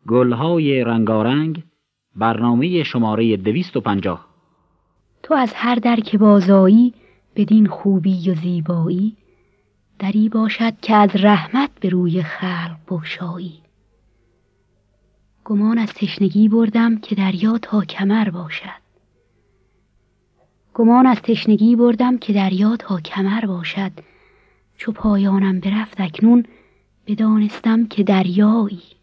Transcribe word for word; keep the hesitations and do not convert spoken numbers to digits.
گلهای رنگارنگ، برنامه شماره دویست و پنجاه. تو از هر در که بازایی بدین خوبی و زیبایی، دری باشد که از رحمت به روی خلق بگشایی. گمان از تشنگی بردم که دریا تا کمر باشد، گمان از تشنگی بردم که دریا تا کمر باشد. چو پایانم برفت اکنون بدانستم که دریایی.